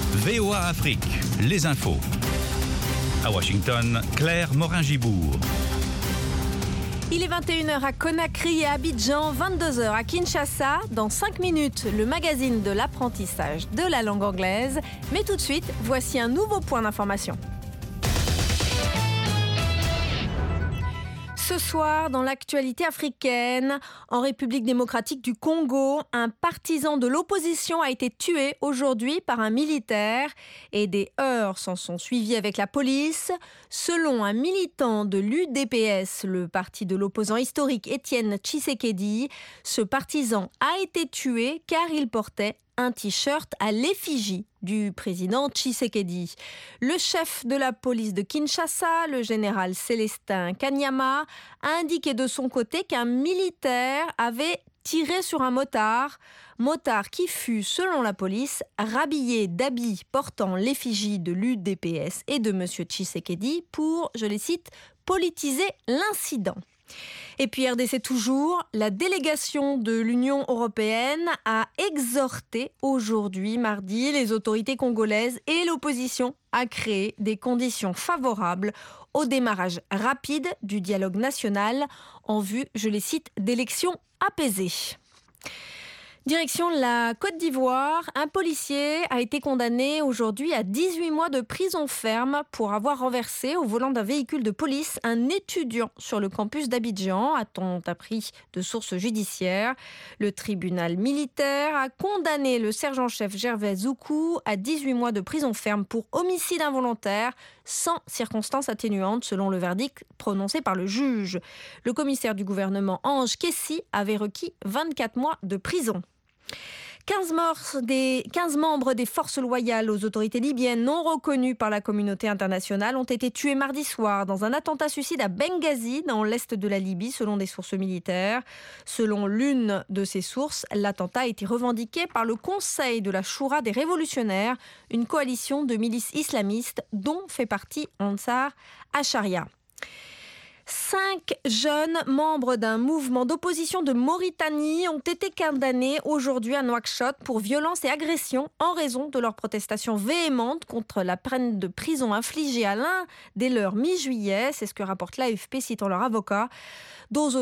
VOA Afrique, les infos. À Washington, Claire Morin-Gibourg. Il est 21h à Conakry et Abidjan, 22h à Kinshasa. Dans 5 minutes, le magazine de l'apprentissage de la langue anglaise. Mais tout de suite, voici un nouveau point d'information. Ce soir, dans l'actualité africaine, en République démocratique du Congo, un partisan de l'opposition a été tué aujourd'hui par un militaire et des heurts s'en sont suivis avec la police. Selon un militant de l'UDPS, le parti de l'opposant historique Étienne Tshisekedi, ce partisan a été tué car il portait un t-shirt à l'effigie du président Tshisekedi. Le chef de la police de Kinshasa, le général Célestin Kanyama, a indiqué de son côté qu'un militaire avait tiré sur un motard qui fut, selon la police, rhabillé d'habits portant l'effigie de l'UDPS et de M. Tshisekedi pour, je les cite, politiser l'incident. Et puis RDC toujours, la délégation de l'Union européenne a exhorté aujourd'hui, mardi, les autorités congolaises et l'opposition à créer des conditions favorables au démarrage rapide du dialogue national en vue, je les cite, d'élections apaisées. Direction la Côte d'Ivoire, un policier a été condamné aujourd'hui à 18 mois de prison ferme pour avoir renversé au volant d'un véhicule de police un étudiant sur le campus d'Abidjan, a-t-on appris de sources judiciaires. Le tribunal militaire a condamné le sergent-chef Gervais Zoukou à 18 mois de prison ferme pour homicide involontaire sans circonstances atténuantes selon le verdict prononcé par le juge. Le commissaire du gouvernement Ange Kessi avait requis 24 mois de prison. 15 membres des forces loyales aux autorités libyennes non reconnues par la communauté internationale ont été tués mardi soir dans un attentat suicide à Benghazi, dans l'est de la Libye, selon des sources militaires. Selon l'une de ces sources, l'attentat a été revendiqué par le Conseil de la Choura des révolutionnaires, une coalition de milices islamistes dont fait partie Ansar Acharia. 5 jeunes membres d'un mouvement d'opposition de Mauritanie ont été condamnés aujourd'hui à Nouakchott pour violence et agression en raison de leur protestation véhémente contre la peine de prison infligée à l'un des leurs mi-juillet. C'est ce que rapporte l'AFP citant leur avocat. Deux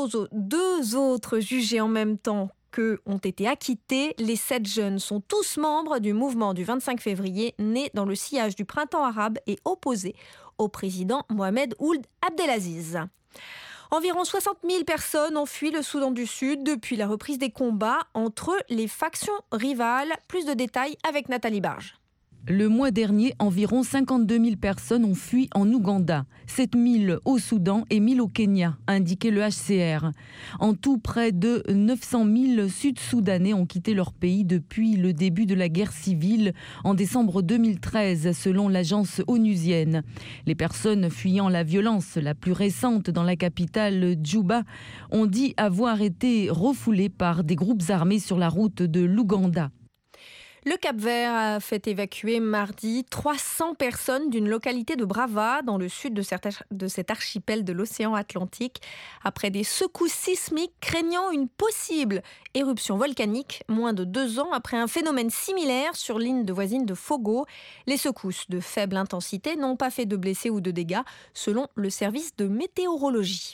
autres jugés en même temps qu'eux ont été acquittés. Les 7 jeunes sont tous membres du mouvement du 25 février, né dans le sillage du printemps arabe et opposé au président Mohamed Ould Abdelaziz. Environ 60 000 personnes ont fui le Soudan du Sud depuis la reprise des combats entre les factions rivales. Plus de détails avec Nathalie Barge. Le mois dernier, environ 52 000 personnes ont fui en Ouganda, 7 000 au Soudan et 1 000 au Kenya, a indiqué le HCR. En tout, près de 900 000 Sud-Soudanais ont quitté leur pays depuis le début de la guerre civile en décembre 2013, selon l'agence onusienne. Les personnes fuyant la violence la plus récente dans la capitale Djouba ont dit avoir été refoulées par des groupes armés sur la route de l'Ouganda. Le Cap-Vert a fait évacuer mardi 300 personnes d'une localité de Brava, dans le sud de cet archipel de l'océan Atlantique, après des secousses sismiques craignant une possible éruption volcanique, moins de 2 ans après un phénomène similaire sur l'île voisine de Fogo. Les secousses de faible intensité n'ont pas fait de blessés ou de dégâts, selon le service de météorologie.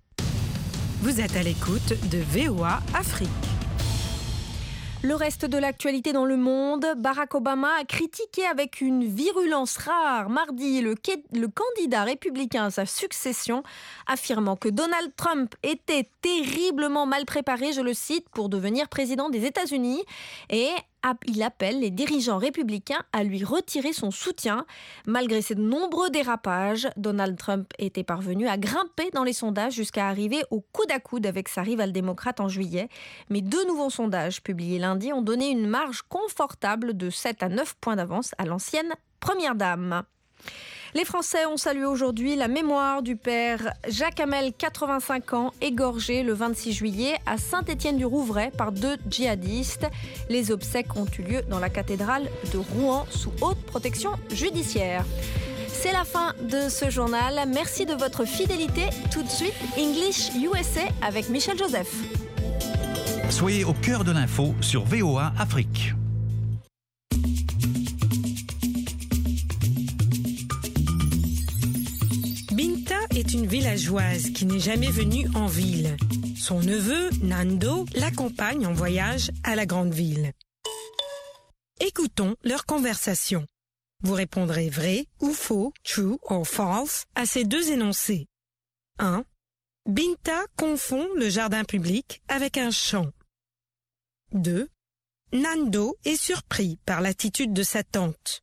Vous êtes à l'écoute de VOA Afrique. Le reste de l'actualité dans le monde, Barack Obama a critiqué avec une virulence rare mardi le candidat républicain à sa succession, affirmant que Donald Trump était terriblement mal préparé, je le cite, pour devenir président des États-Unis, et il appelle les dirigeants républicains à lui retirer son soutien. Malgré ses nombreux dérapages, Donald Trump était parvenu à grimper dans les sondages jusqu'à arriver au coude à coude avec sa rivale démocrate en juillet. Mais 2 nouveaux sondages publiés lundi ont donné une marge confortable de 7 à 9 points d'avance à l'ancienne première dame. Les Français ont salué aujourd'hui la mémoire du père Jacques Hamel, 85 ans, égorgé le 26 juillet à Saint-Étienne-du-Rouvray par 2 djihadistes. Les obsèques ont eu lieu dans la cathédrale de Rouen sous haute protection judiciaire. C'est la fin de ce journal. Merci de votre fidélité. Tout de suite, English USA avec Michel Joseph. Soyez au cœur de l'info sur VOA Afrique. est une villageoise qui n'est jamais venue en ville. Son neveu, Nando, l'accompagne en voyage à la grande ville. Écoutons leur conversation. Vous répondrez vrai ou faux, true or false, à ces deux énoncés. 1. Binta confond le jardin public avec un champ. 2. Nando est surpris par l'attitude de sa tante.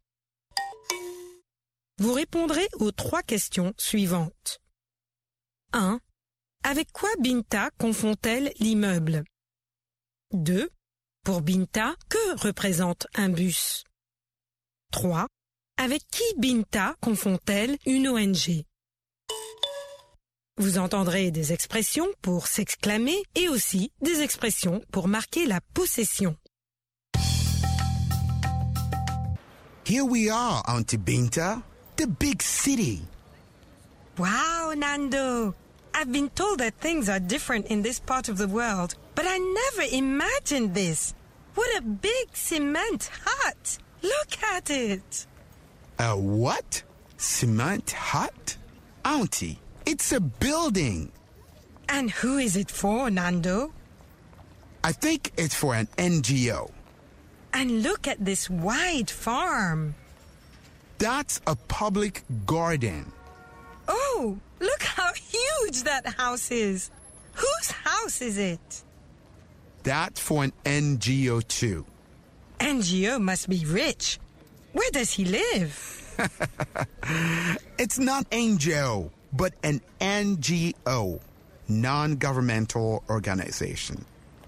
Vous répondrez aux 3 questions suivantes. 1. Avec quoi Binta confond-elle l'immeuble? 2. Pour Binta, que représente un bus? 3. Avec qui Binta confond-elle une ONG? Vous entendrez des expressions pour s'exclamer et aussi des expressions pour marquer la possession. Here we are, Auntie Binta, the big city. Wow, Nando! I've been told that things are different in this part of the world, but I never imagined this. What a big cement hut! Look at it! A what? Cement hut? Auntie, it's a building. And who is it for, Nando? I think it's for an NGO. And look at this wide farm. That's a public garden. Oh, look how huge that house is. Whose house is it? That's for an NGO too. NGO must be rich. Where does he live? It's not NGO, but an NGO, non-governmental organization.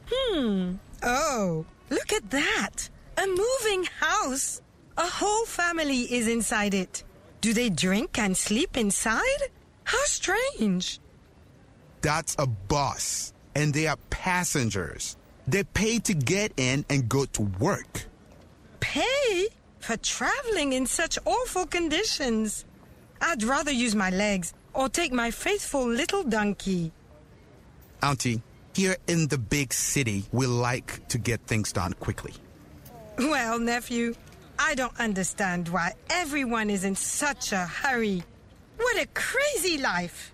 Oh, look at that. A moving house. A whole family is inside it. Do they drink and sleep inside? How strange. That's a bus, and they are passengers. They pay to get in and go to work. Pay? For traveling in such awful conditions. I'd rather use my legs or take my faithful little donkey. Auntie, here in the big city, we like to get things done quickly. Well, nephew, I don't understand why everyone is in such a hurry. What a crazy life!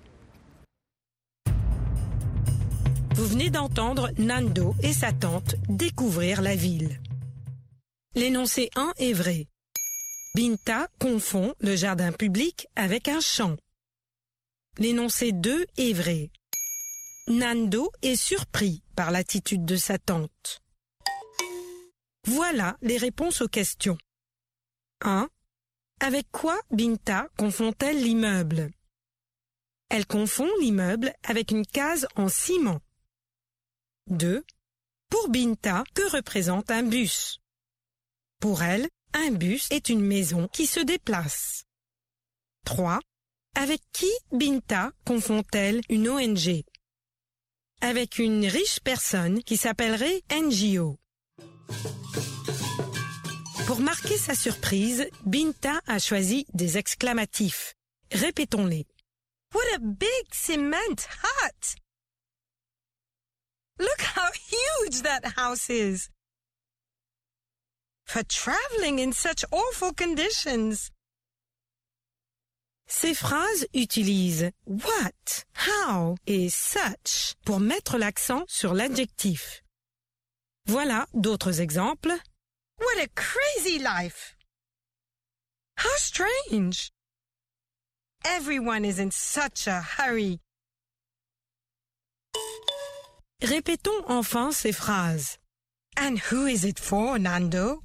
Vous venez d'entendre Nando et sa tante découvrir la ville. L'énoncé 1 est vrai. Binta confond le jardin public avec un champ. L'énoncé 2 est vrai. Nando est surpris par l'attitude de sa tante. Voilà les réponses aux questions. 1. Avec quoi Binta confond-elle l'immeuble? Elle confond l'immeuble avec une case en ciment. 2. Pour Binta, que représente un bus? Pour elle, un bus est une maison qui se déplace. 3. Avec qui Binta confond-elle une ONG? Avec une riche personne qui s'appellerait NGO. Pour marquer sa surprise, Binta a choisi des exclamatifs. Répétons-les. What a big cement hut! Look how huge that house is! For traveling in such awful conditions. Ces phrases utilisent what, how et such pour mettre l'accent sur l'adjectif. Voilà d'autres exemples. What a crazy life! How strange! Everyone is in such a hurry. Répétons enfin ces phrases. And who is it for, Nando?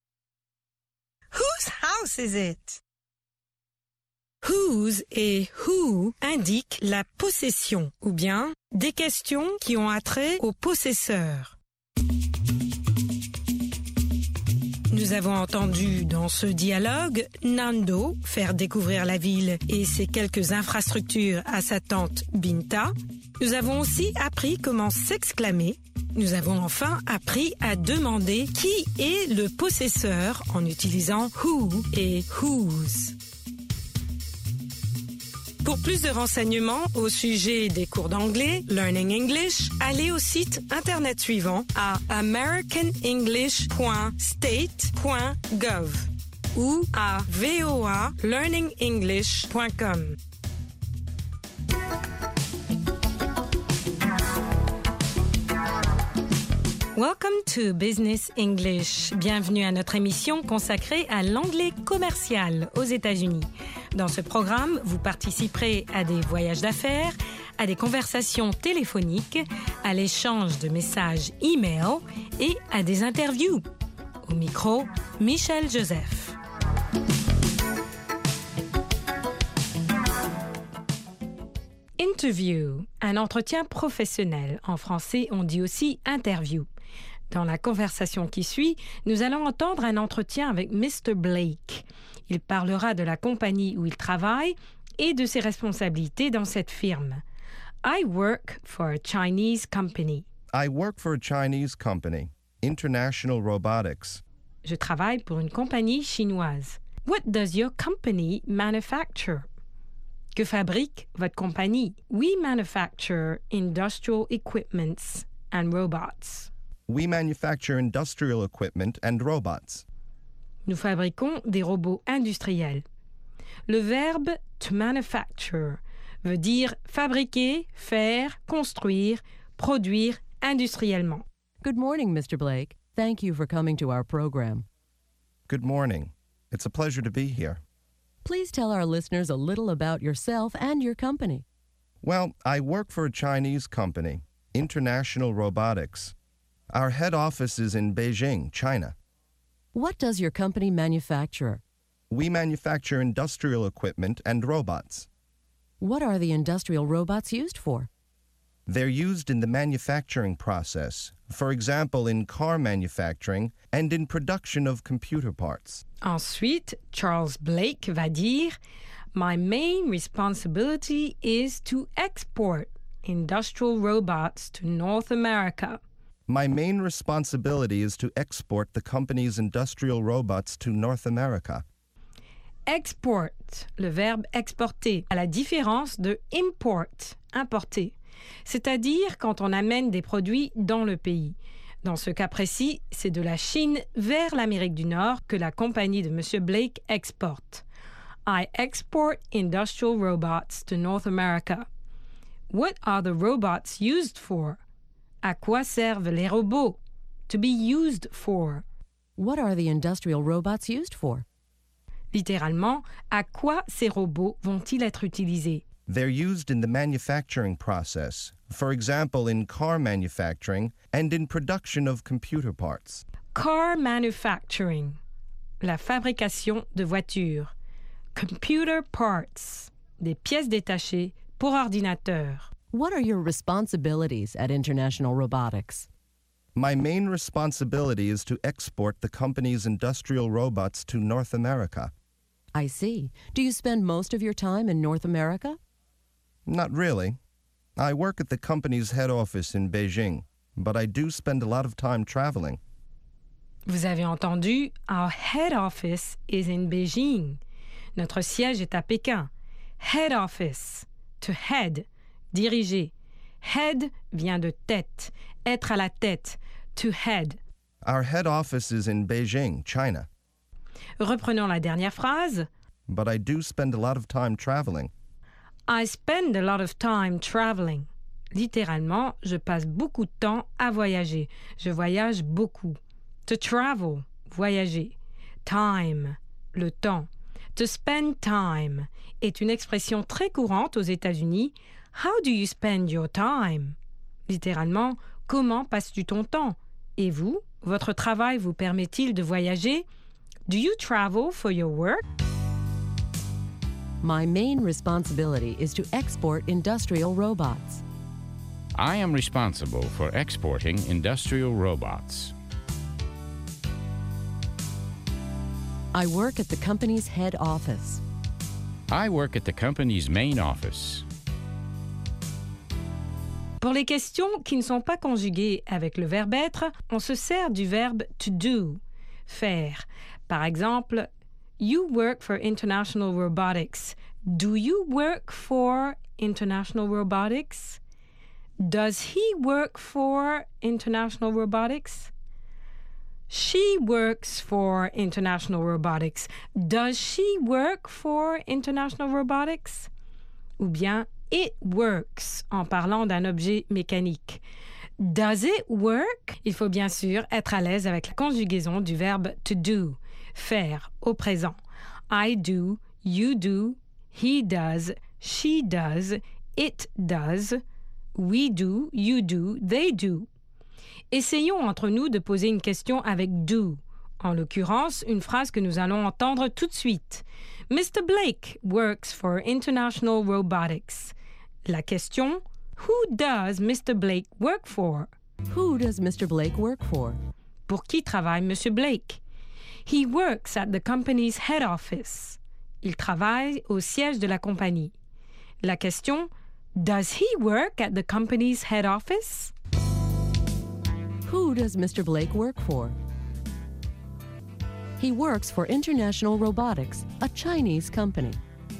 Whose house is it? Whose et who indiquent la possession ou bien des questions qui ont attrait au possesseur. Nous avons entendu dans ce dialogue Nando faire découvrir la ville et ses quelques infrastructures à sa tante Binta. Nous avons aussi appris comment s'exclamer. Nous avons enfin appris à demander qui est le possesseur en utilisant who et whose. Pour plus de renseignements au sujet des cours d'anglais, Learning English, allez au site internet suivant à americanenglish.state.gov ou à voalearningenglish.com. Welcome to Business English. Bienvenue à notre émission consacrée à l'anglais commercial aux États-Unis. Dans ce programme, vous participerez à des voyages d'affaires, à des conversations téléphoniques, à l'échange de messages e-mail et à des interviews. Au micro, Michel Joseph. Interview, un entretien professionnel. En français, on dit aussi interview. Dans la conversation qui suit, nous allons entendre un entretien avec Mr. Blake. Il parlera de la compagnie où il travaille et de ses responsabilités dans cette firme. I work for a Chinese company. I work for a Chinese company, International Robotics. Je travaille pour une compagnie chinoise. What does your company manufacture? Que fabrique votre compagnie? We manufacture industrial equipments and robots. We manufacture industrial equipment and robots. Nous fabriquons des robots industriels. Le verbe to manufacture veut dire fabriquer, faire, construire, produire industriellement. Good morning, Mr. Blake. Thank you for coming to our program. Good morning. It's a pleasure to be here. Please tell our listeners a little about yourself and your company. Well, I work for a Chinese company, International Robotics. Our head office is in Beijing, China. What does your company manufacture? We manufacture industrial equipment and robots. What are the industrial robots used for? They're used in the manufacturing process, for example, in car manufacturing and in production of computer parts. Ensuite, Charles Blake va dire « My main responsibility is to export industrial robots to North America. My main responsibility is to export the company's industrial robots to North America. » Export, le verbe exporter, à la différence de import, importer, c'est-à-dire quand on amène des produits dans le pays. Dans ce cas précis, c'est de la Chine vers l'Amérique du Nord que la compagnie de M. Blake exporte. I export industrial robots to North America. What are the robots used for? À quoi servent les robots? To be used for. What are the industrial robots used for? Littéralement, à quoi ces robots vont-ils être utilisés? They're used in the manufacturing process, for example, in car manufacturing and in production of computer parts. Car manufacturing, la fabrication de voitures. Computer parts, des pièces détachées pour ordinateur. What are your responsibilities at International Robotics? My main responsibility is to export the company's industrial robots to North America. I see. Do you spend most of your time in North America? Not really. I work at the company's head office in Beijing, but I do spend a lot of time traveling. Vous avez entendu, our head office is in Beijing. Notre siège est à Pékin. Head office, to head, diriger. Head vient de tête, être à la tête, to head. Our head office is in Beijing, China. Reprenons la dernière phrase. But I do spend a lot of time traveling. I spend a lot of time traveling. Littéralement, je passe beaucoup de temps à voyager. Je voyage beaucoup. To travel, voyager. Time, le temps. To spend time est une expression très courante aux États-Unis. How do you spend your time? Littéralement, comment passes-tu ton temps? Et vous, votre travail vous permet-il de voyager? Do you travel for your work? My main responsibility is to export industrial robots. I am responsible for exporting industrial robots. I work at the company's head office. I work at the company's main office. Pour les questions qui ne sont pas conjuguées avec le verbe être, on se sert du verbe to do, faire. Par exemple, you work for International Robotics. Do you work for International Robotics? Does he work for International Robotics? She works for International Robotics. Does she work for International Robotics? Ou bien it works en parlant d'un objet mécanique. Does it work? Il faut bien sûr être à l'aise avec la conjugaison du verbe to do, faire au présent. I do, you do, he does, she does, it does, we do, you do, they do. Essayons entre nous de poser une question avec do. En l'occurrence, une phrase que nous allons entendre tout de suite. Mr. Blake works for International Robotics. La question, who does Mr. Blake work for? Who does Mr. Blake work for? Pour qui travaille Monsieur Blake? He works at the company's head office. Il travaille au siège de la compagnie. La question, does he work at the company's head office? Who does Mr. Blake work for? He works for International Robotics, a Chinese company.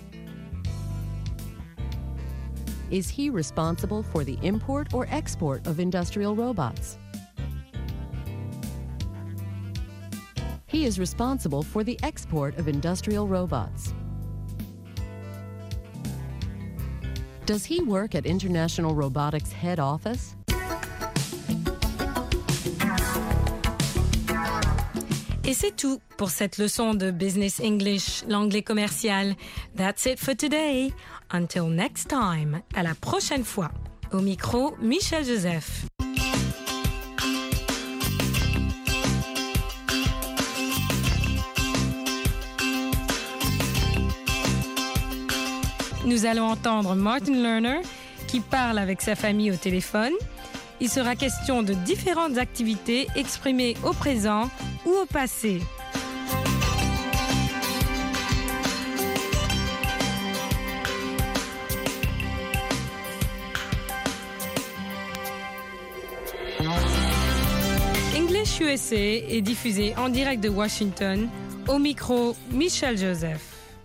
Is he responsible for the import or export of industrial robots? He is responsible for the export of industrial robots. Does he work at International Robotics head office? Et c'est tout pour cette leçon de Business English, l'anglais commercial. That's it for today. Until next time. À la prochaine fois. Au micro, Michel Joseph. Nous allons entendre Martin Lerner qui parle avec sa famille au téléphone. Il sera question de différentes activités exprimées au présent ou au passé. English USA est diffusé en direct de Washington. Au micro, Michel Joseph.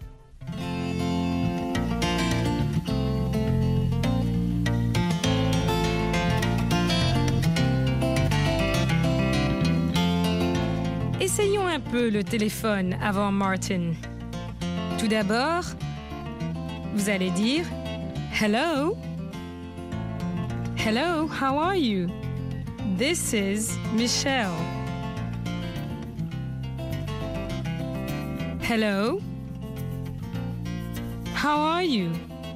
Essayons un peu le téléphone avant Martin. Tout d'abord, vous allez dire Hello. Hello, how are you? This is Michelle. Hello. How are you?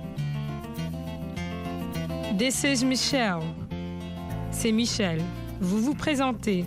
This is Michelle. C'est Michel. Vous vous présentez.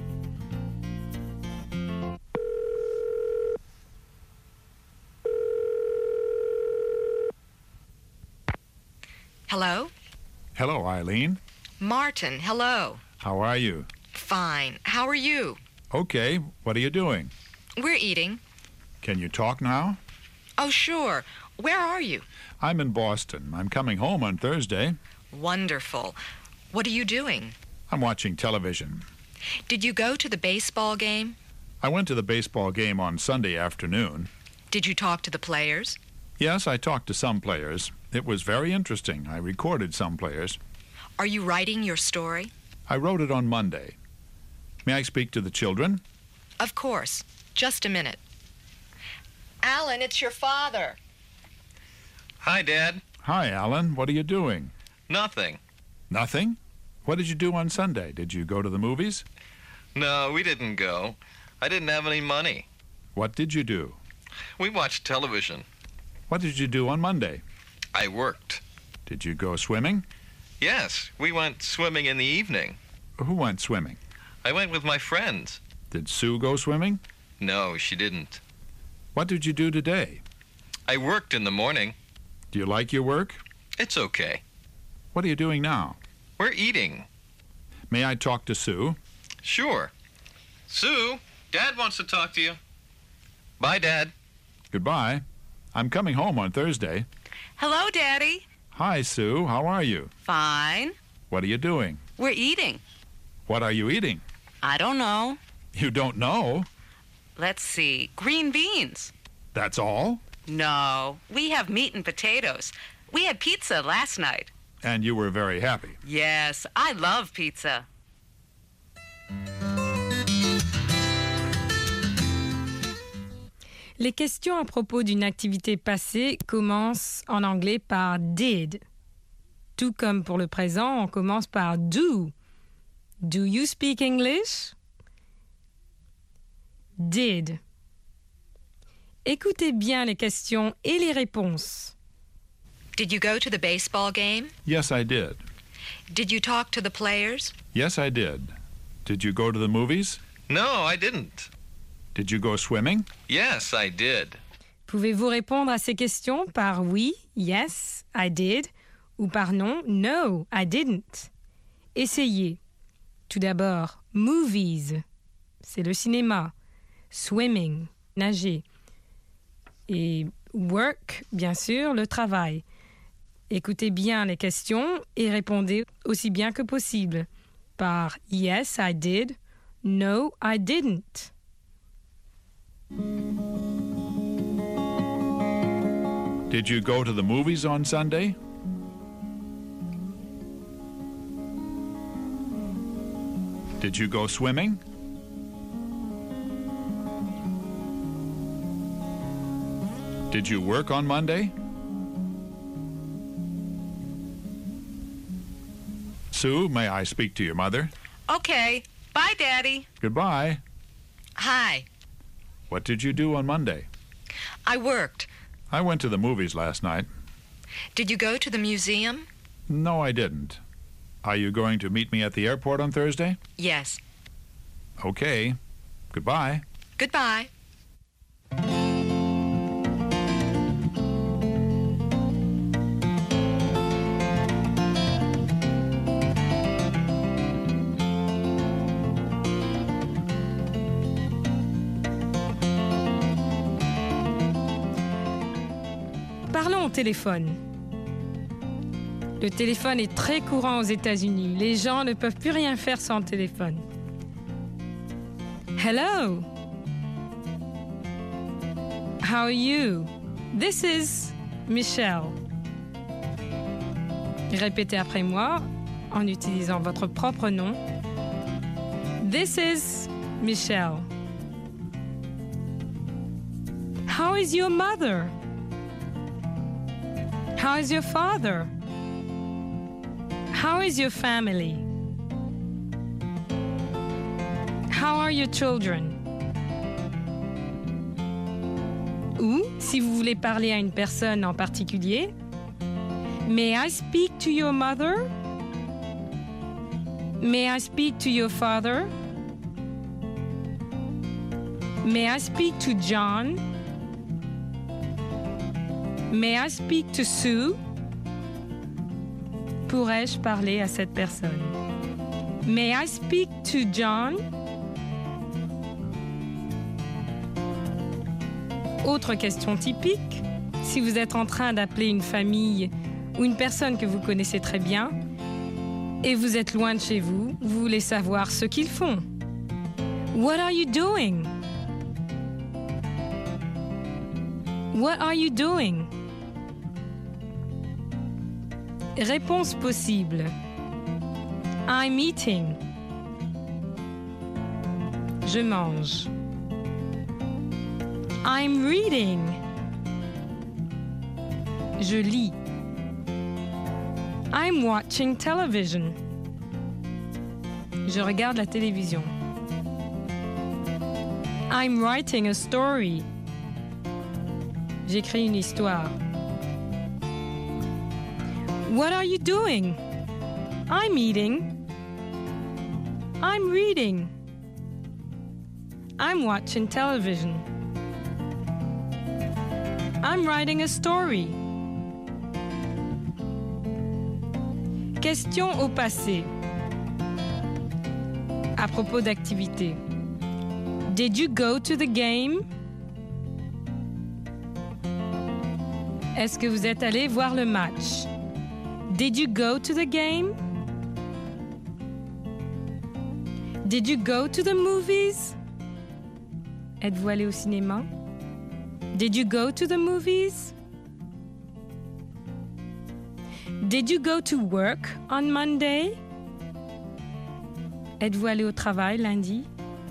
Hello? Hello, Eileen. Martin, hello. How are you? Fine. How are you? Okay, what are you doing? We're eating. Can you talk now? Oh, sure. Where are you? I'm in Boston. I'm coming home on Thursday. Wonderful. What are you doing? I'm watching television. Did you go to the baseball game? I went to the baseball game on Sunday afternoon. Did you talk to the players? Yes, I talked to some players. It was very interesting. I recorded some players. Are you writing your story? I wrote it on Monday. May I speak to the children? Of course. Just a minute. Alan, it's your father. Hi, Dad. Hi, Alan. What are you doing? Nothing. Nothing? What did you do on Sunday? Did you go to the movies? No, we didn't go. I didn't have any money. What did you do? We watched television. What did you do on Monday? I worked. Did you go swimming? Yes, we went swimming in the evening. Who went swimming? I went with my friends. Did Sue go swimming? No, she didn't. What did you do today? I worked in the morning. Do you like your work? It's okay. What are you doing now? We're eating. May I talk to Sue? Sure. Sue, Dad wants to talk to you. Bye, Dad. Goodbye. I'm coming home on Thursday. Hello, Daddy. Hi, Sue. How are you? Fine. What are you doing? We're eating. What are you eating? I don't know. You don't know? Let's see. Green beans. That's all? No. We have meat and potatoes. We had pizza last night. And you were very happy. Yes, I love pizza. Les questions à propos d'une activité passée commencent en anglais par did. Tout comme pour le présent, on commence par do. Do you speak English? Did. Écoutez bien les questions et les réponses. Did you go to the baseball game? Yes, I did. Did you talk to the players? Yes, I did. Did you go to the movies? No, I didn't. Did you go swimming? Yes, I did. Pouvez-vous répondre à ces questions par oui, yes, I did, ou par non, no, I didn't? Essayez. Tout d'abord, movies, c'est le cinéma. Swimming, nager. Et work, bien sûr, le travail. Écoutez bien les questions et répondez aussi bien que possible par yes, I did, no, I didn't. Did you go to the movies on Sunday? Did you go swimming? Did you work on Monday? Sue, may I speak to your mother? Okay. Bye, Daddy. Goodbye. Hi. What did you do on Monday? I worked. I went to the movies last night. Did you go to the museum? No, I didn't. Are you going to meet me at the airport on Thursday? Yes. Okay. Goodbye. Goodbye. Parlons au téléphone. Le téléphone est très courant aux États-Unis. Les gens ne peuvent plus rien faire sans le téléphone. Hello. How are you? This is Michelle. Répétez après moi en utilisant votre propre nom. This is Michelle. How is your mother? How is your father? How is your family? How are your children? Ou, si vous voulez parler à une personne en particulier, May I speak to your mother? May I speak to your father? May I speak to John? May I speak to Sue? Pourrais-je parler à cette personne? May I speak to John? Autre question typique, si vous êtes en train d'appeler une famille ou une personne que vous connaissez très bien et vous êtes loin de chez vous, vous voulez savoir ce qu'ils font. What are you doing? What are you doing? Réponse possible. I'm eating. Je mange. I'm reading. Je lis. I'm watching television. Je regarde la télévision. I'm writing a story. J'écris une histoire. What are you doing? I'm eating. I'm reading. I'm watching television. I'm writing a story. Question au passé. À propos d'activité. Did you go to the game? Est-ce que vous êtes allé voir le match? Did you go to the game? Did you go to the movies? Êtes-vous allé au cinéma? Did you go to the movies? Did you go to work on Monday? Êtes-vous allé au travail lundi?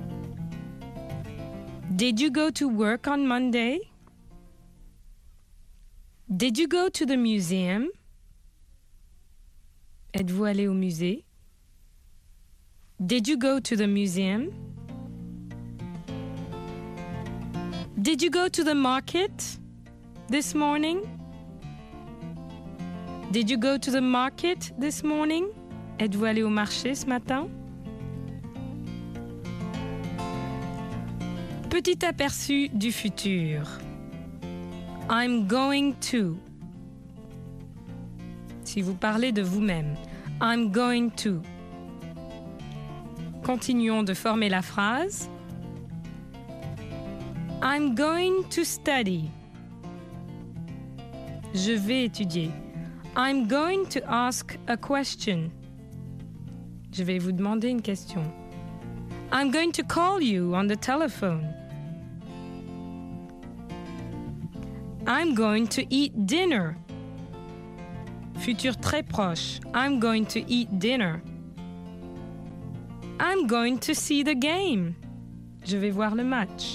Did you go to work on Monday? Did you go to the museum? Êtes-vous allé au musée? Did you go to the museum? Did you go to the market this morning? Did you go to the market this morning? Êtes-vous allé au marché ce matin? Petit aperçu du futur. I'm going to. Si vous parlez de vous-même, I'm going to. Continuons de former la phrase. I'm going to study. Je vais étudier. I'm going to ask a question. Je vais vous demander une question. I'm going to call you on the telephone. I'm going to eat dinner. Futur très proche. I'm going to eat dinner. I'm going to see the game. Je vais voir le match.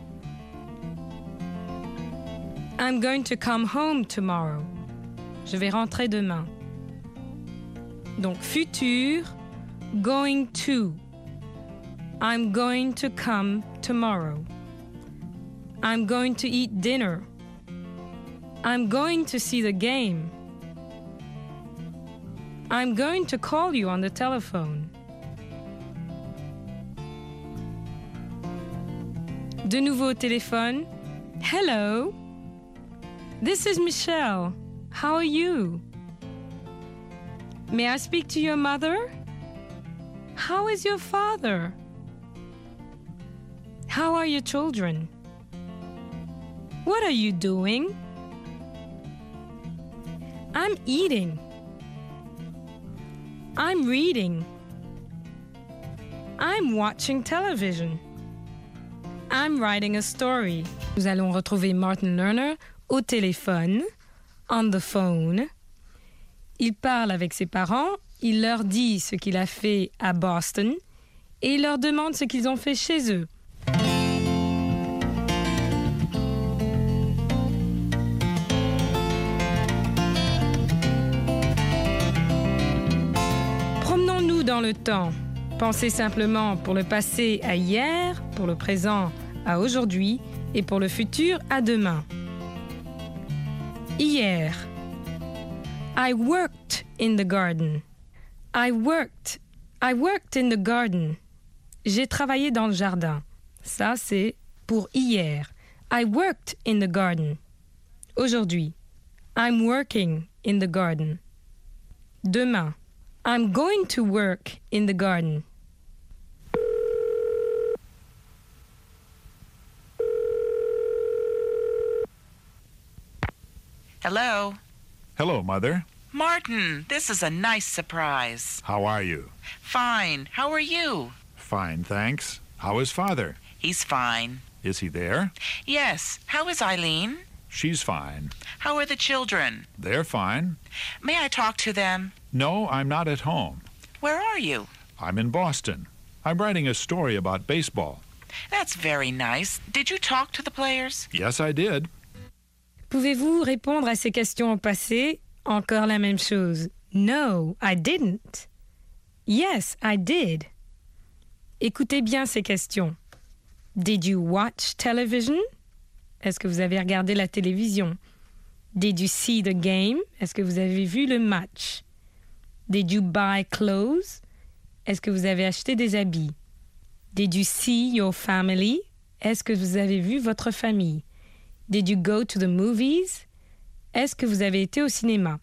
I'm going to come home tomorrow. Je vais rentrer demain. Donc, futur, going to. I'm going to come tomorrow. I'm going to eat dinner. I'm going to see the game. I'm going to call you on the telephone. De nouveau au téléphone. Hello. This is Michelle. How are you? May I speak to your mother? How is your father? How are your children? What are you doing? I'm eating. I'm reading. I'm watching television. I'm writing a story. Nous allons retrouver Martin Lerner au téléphone, on the phone. Il parle avec ses parents, il leur dit ce qu'il a fait à Boston et il leur demande ce qu'ils ont fait chez eux. Promenons-nous dans le temps. Pensez simplement pour le passé à hier, pour le présent à aujourd'hui et pour le futur à demain. Hier. I worked in the garden. I worked in the garden. J'ai travaillé dans le jardin. Ça, c'est pour hier. I worked in the garden. Aujourd'hui. I'm working in the garden. Demain. I'm going to work in the garden. Hello. Hello, Mother. Martin, this is a nice surprise. How are you? Fine. How are you? Fine, thanks. How is Father? He's fine. Is he there? Yes. How is Eileen? She's fine. How are the children? They're fine. May I talk to them? No, I'm not at home. Where are you? I'm in Boston. I'm writing a story about baseball. That's very nice. Did you talk to the players? Yes, I did. Pouvez-vous répondre à ces questions au passé? Encore la même chose. No, I didn't. Yes, I did. Écoutez bien ces questions. Did you watch television? Est-ce que vous avez regardé la télévision? Did you see the game? Est-ce que vous avez vu le match? Did you buy clothes? Est-ce que vous avez acheté des habits? Did you see your family? Est-ce que vous avez vu votre famille? Did you go to the movies? Est-ce que vous avez été au cinéma?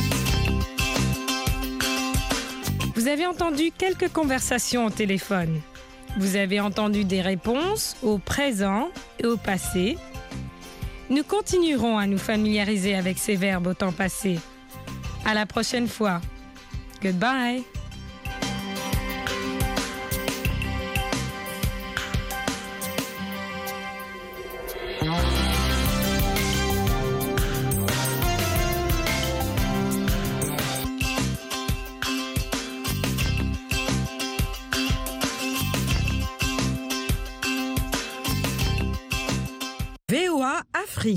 Vous avez entendu quelques conversations au téléphone. Vous avez entendu des réponses au présent et au passé. Nous continuerons à nous familiariser avec ces verbes au temps passé. À la prochaine fois. Goodbye.